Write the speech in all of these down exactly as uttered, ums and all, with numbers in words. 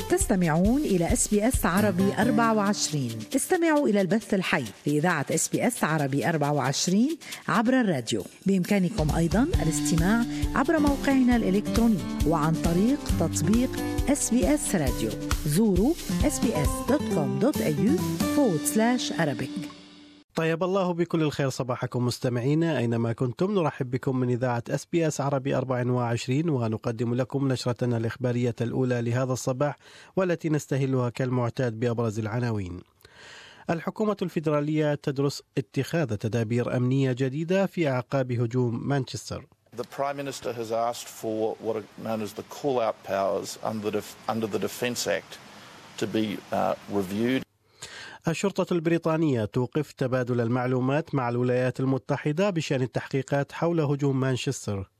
تستمعون إلى إس بي إس عربي أربعة وعشرين. استمعوا إلى البث الحي لإذاعة إس بي إس عربي أربعة وعشرين عبر الراديو. بإمكانكم أيضا الاستماع عبر موقعنا الإلكتروني وعن طريق تطبيق إس بي إس راديو. زوروا إس بي إس دوت كوم دوت إيه يو فورورد سلاش أرابيك. طيب الله بكل الخير صباحكم مستمعينا أينما كنتم. نرحب بكم من إذاعة إس بي إس عربي أربعة وعشرين ونقدم لكم نشرتنا الإخبارية الأولى لهذا الصباح والتي نستهلها كالمعتاد بأبرز العناوين. الحكومة الفيدرالية تدرس اتخاذ تدابير أمنية جديدة في أعقاب هجوم مانشستر. The Prime Minister has asked for what are known as the call-out powers under the, under the Defence Act to be uh, reviewed. الشرطة البريطانية توقف تبادل المعلومات مع الولايات المتحدة بشأن التحقيقات حول هجوم مانشستر.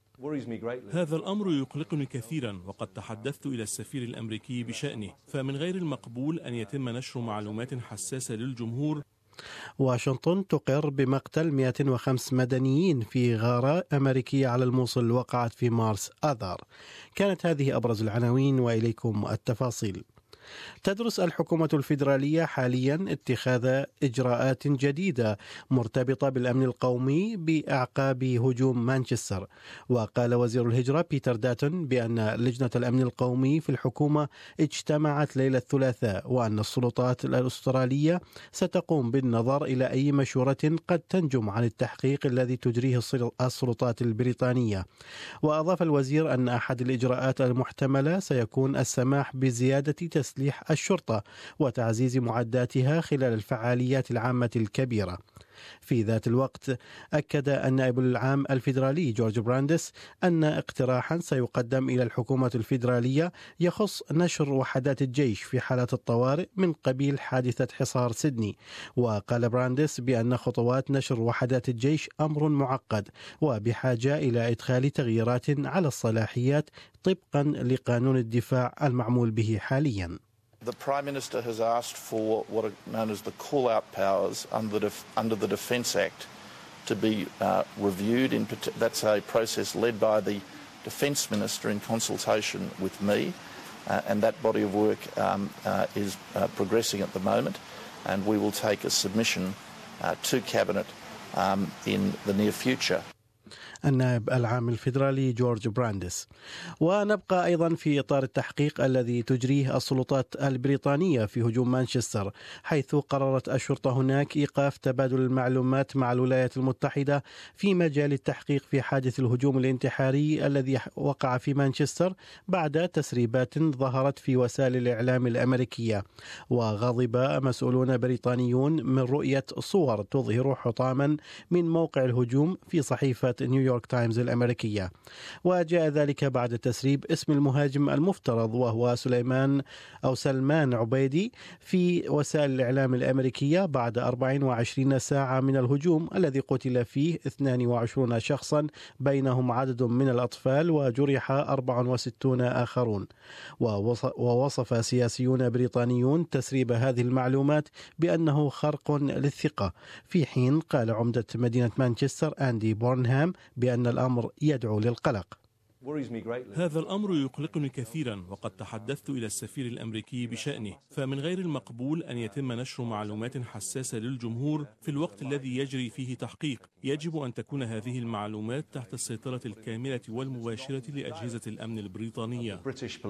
هذا الأمر يقلقني كثيرا وقد تحدثت إلى السفير الأمريكي بشأنه، فمن غير المقبول أن يتم نشر معلومات حساسة للجمهور. واشنطن تقر بمقتل مئة وخمسة مدنيين في غارة أمريكية على الموصل وقعت في مارس آذار. كانت هذه أبرز العناوين وإليكم التفاصيل. تدرس الحكومة الفيدرالية حاليا اتخاذ إجراءات جديدة مرتبطة بالأمن القومي بأعقاب هجوم مانشستر. وقال وزير الهجرة بيتر داتون بأن لجنة الأمن القومي في الحكومة اجتمعت ليلة الثلاثاء وأن السلطات الأسترالية ستقوم بالنظر إلى أي مشورة قد تنجم عن التحقيق الذي تجريه السلطات البريطانية. وأضاف الوزير أن أحد الإجراءات المحتملة سيكون السماح بزيادة تسليح الشرطة وتعزيز معداتها خلال الفعاليات العامة الكبيرة. في ذات الوقت أكد النائب العام الفيدرالي جورج براندس أن اقتراحا سيقدم إلى الحكومة الفيدرالية يخص نشر وحدات الجيش في حالات الطوارئ من قبيل حادثة حصار سيدني. وقال براندس بأن خطوات نشر وحدات الجيش أمر معقد وبحاجة إلى إدخال تغييرات على الصلاحيات طبقا لقانون الدفاع المعمول به حاليا. The Prime Minister has asked for what are known as the call-out powers under the, under the Defence Act to be uh, reviewed. In, that's a process led by the Defence Minister in consultation with me, uh, and that body of work um, uh, is uh, progressing at the moment, and we will take a submission uh, to Cabinet um, in the near future. النائب العام الفيدرالي جورج براندس. ونبقى أيضا في إطار التحقيق الذي تجريه السلطات البريطانية في هجوم مانشستر، حيث قررت الشرطة هناك إيقاف تبادل المعلومات مع الولايات المتحدة في مجال التحقيق في حادث الهجوم الانتحاري الذي وقع في مانشستر بعد تسريبات ظهرت في وسائل الإعلام الأمريكية. وغضب مسؤولون بريطانيون من رؤية صور تظهر حطاما من موقع الهجوم في صحيفة نيويورك تايمز الأمريكية. وجاء ذلك بعد تسريب اسم المهاجم المفترض وهو سليمان أو سلمان عبيدي في وسائل الإعلام الأمريكية بعد أربع وعشرين ساعة من الهجوم الذي قتل فيه اثنين وعشرين شخصا بينهم عدد من الأطفال وجرح أربعة وستين آخرون. ووصف سياسيون بريطانيون تسريب هذه المعلومات بأنه خرق للثقة، في حين قال عمدة مدينة مانشستر أندي بورنهام بأن الأمر يدعو للقلق. هذا الأمر يقلقني كثيرا وقد تحدثت إلى السفير الأمريكي بشأنه، فمن غير المقبول أن يتم نشر معلومات حساسة للجمهور في الوقت الذي يجري فيه تحقيق. يجب أن تكون هذه المعلومات تحت السيطرة الكاملة والمباشرة لأجهزة الأمن البريطانية.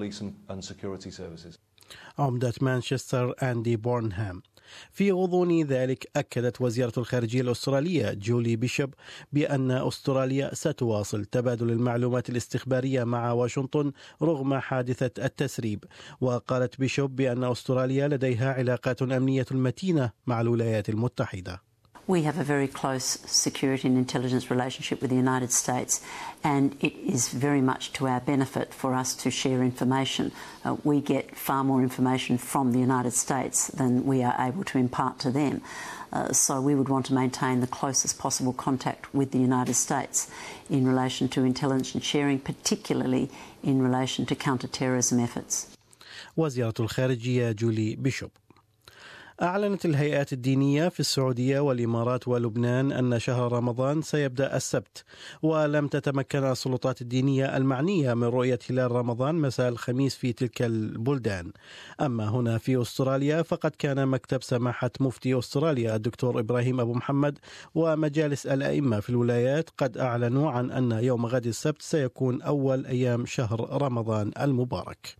عمدة مانشستر أندي بورنهام. في غضون ذلك أكدت وزيرة الخارجية الأسترالية جولي بيشوب بأن أستراليا ستواصل تبادل المعلومات الاستخبارية مع واشنطن رغم حادثة التسريب. وقالت بيشوب بأن أستراليا لديها علاقات أمنية متينة مع الولايات المتحدة. We have a very close security and intelligence relationship with the United States, and it is very much to our benefit for us to share information. Uh, we get far more information from the United States than we are able to impart to them. Uh, so we would want to maintain the closest possible contact with the United States in relation to intelligence sharing, particularly in relation to counter-terrorism efforts. وزيرة الخارجية جولي بيشوب. أعلنت الهيئات الدينية في السعودية والإمارات ولبنان أن شهر رمضان سيبدأ السبت، ولم تتمكن السلطات الدينية المعنية من رؤية هلال رمضان مساء الخميس في تلك البلدان. أما هنا في أستراليا فقد كان مكتب سماحة مفتي أستراليا الدكتور إبراهيم أبو محمد ومجالس الأئمة في الولايات قد أعلنوا عن أن يوم غد السبت سيكون أول أيام شهر رمضان المبارك.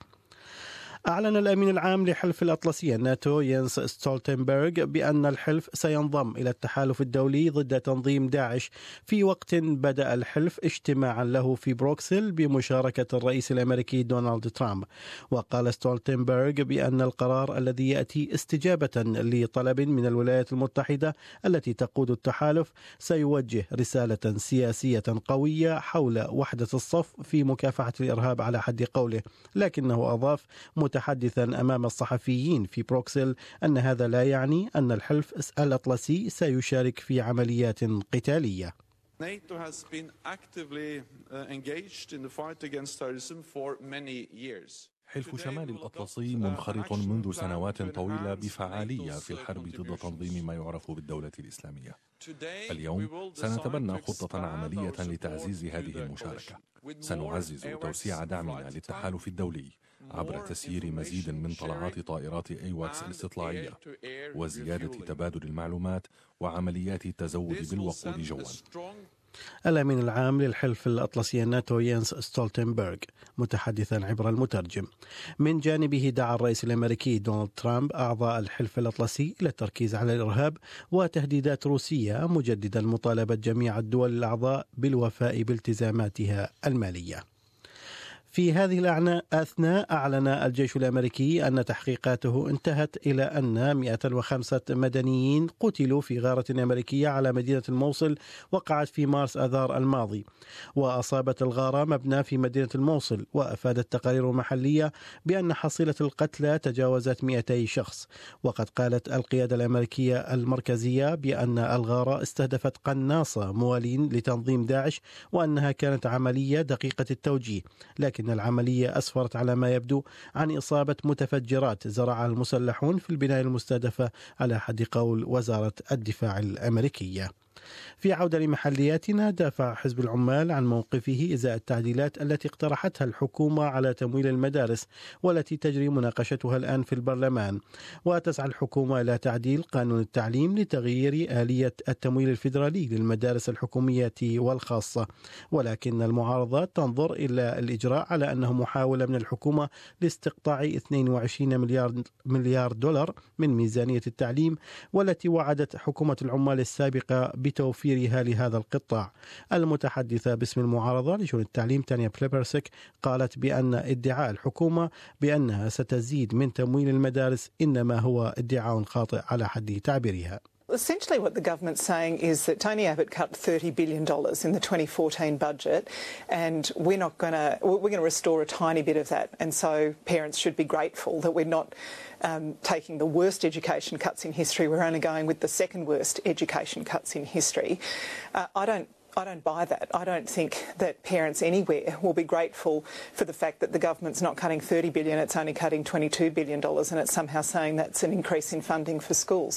أعلن الأمين العام لحلف الأطلسي الناتو ينس ستولتنبرغ بأن الحلف سينضم إلى التحالف الدولي ضد تنظيم داعش في وقت بدأ الحلف اجتماعا له في بروكسل بمشاركة الرئيس الأمريكي دونالد ترامب. وقال ستولتنبرغ بأن القرار الذي يأتي استجابة لطلب من الولايات المتحدة التي تقود التحالف سيوجه رسالة سياسية قوية حول وحدة الصف في مكافحة الإرهاب على حد قوله، لكنه أضاف متحدثا أمام الصحفيين في بروكسل أن هذا لا يعني أن الحلف الأطلسي سيشارك في عمليات قتالية. NATO has been actively engaged in the fight against terrorism for many years. حلف شمال الأطلسي منخرط منذ سنوات طويلة بفعالية في الحرب ضد تنظيم ما يعرف بالدولة الإسلامية. اليوم سنتبنى خطة عملية لتعزيز هذه المشاركة. سنعزز توسيع دعمنا للتحالف الدولي عبر تسيير مزيد من طلعات طائرات أيواكس الاستطلاعية وزيادة تبادل المعلومات وعمليات التزود بالوقود جوا. الأمين العام للحلف الأطلسي الناتو ينس ستولتنبرغ متحدثا عبر المترجم. من جانبه دعا الرئيس الأمريكي دونالد ترامب أعضاء الحلف الأطلسي إلى التركيز على الإرهاب وتهديدات روسية، مجددا مطالبة جميع الدول الأعضاء بالوفاء بالتزاماتها المالية. في هذه الأثناء أعلن الجيش الأمريكي أن تحقيقاته انتهت إلى أن مئة وخمسة مدنيين قتلوا في غارة أمريكية على مدينة الموصل وقعت في مارس آذار الماضي، وأصابت الغارة مبنى في مدينة الموصل. وأفادت تقارير محلية بأن حصيلة القتلى تجاوزت مئتي شخص. وقد قالت القيادة الأمريكية المركزية بأن الغارة استهدفت قناصة موالين لتنظيم داعش وأنها كانت عملية دقيقة التوجيه، لكن إن العملية أسفرت على ما يبدو عن إصابة متفجرات زرعها المسلحون في البناية المستهدفة على حد قول وزارة الدفاع الأمريكية. في عودة لمحلياتنا، دافع حزب العمال عن موقفه إزاء التعديلات التي اقترحتها الحكومة على تمويل المدارس والتي تجري مناقشتها الآن في البرلمان. وتسعى الحكومة إلى تعديل قانون التعليم لتغيير آلية التمويل الفيدرالي للمدارس الحكومية والخاصة، ولكن المعارضة تنظر إلى الإجراء على أنه محاولة من الحكومة لاستقطاع اثنين وعشرين مليار مليار دولار من ميزانية التعليم والتي وعدت حكومة العمال السابقة بتوفيرها لهذا القطاع. المتحدثة باسم المعارضة لشؤون التعليم تانيا بليبرسك قالت بأن ادعاء الحكومة بأنها ستزيد من تمويل المدارس إنما هو ادعاء خاطئ على حد تعبيرها. Essentially what the government's saying is that Tony Abbott cut thirty billion dollars in the twenty fourteen budget, and we're not going to, we're going to restore a tiny bit of that. And so parents should be grateful that we're not um, taking the worst education cuts in history. We're only going with the second worst education cuts in history. Uh, I don't I don't buy that. I don't think that parents anywhere will be grateful for the fact that the government's not cutting thirty billion dollars, it's only cutting twenty-two billion dollars, and it's somehow saying that's an increase in funding for schools.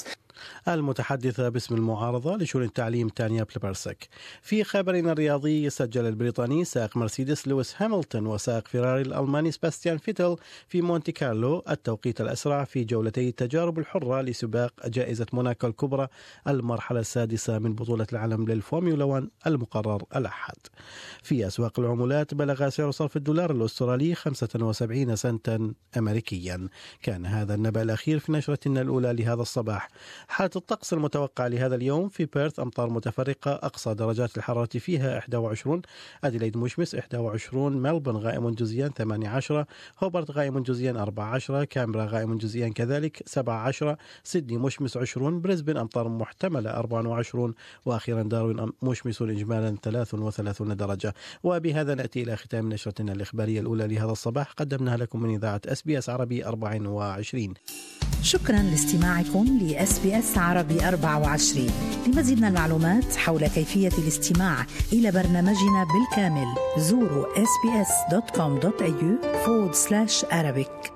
المتحدثة باسم المعارضة لشؤون التعليم تانيا بليبرسك. في خبرنا الرياضي، سجل البريطاني سائق مرسيدس لويس هاملتون وسائق فيراري الألماني سباستيان فيتل في مونتي كارلو التوقيت الأسرع في جولتي التجارب الحرة لسباق جائزة موناكو الكبرى المرحلة السادسة من بطولة العالم للفورمولا واحد المقرر الأحد. في أسواق العملات بلغ سعر صرف الدولار الأسترالي خمسة وسبعين سنتا أمريكيا. كان هذا النبأ الأخير في نشرتنا الأولى لهذا الصباح. حالة الطقس المتوقع لهذا اليوم: في بيرث أمطار متفرقة، أقصى درجات الحرارة فيها إحدى وعشرين، أديلايد مشمس إحدى وعشرين، ملبورن غائم جزئيا ثمانية عشر، هوبرت غائم جزئيا أربعة عشر، كامبرا غائم جزئيا كذلك سبعة عشر، سيدني مشمس عشرين، بريسبن أمطار محتملة أربعة وعشرين، وأخيرا داروين مشمس إجمالا ثلاثة وثلاثين درجة. وبهذا نأتي إلى ختام نشرتنا الإخبارية الأولى لهذا الصباح، قدمناها لكم من إذاعة إس بي إس عربي أربعة وعشرين. شكرا لاستماعكم ل إس بي إس عربي أربعة وعشرين. لمزيد من المعلومات حول كيفية الاستماع إلى برنامجنا بالكامل زوروا إس بي إس دوت كوم دوت إيه يو forward slash Arabic.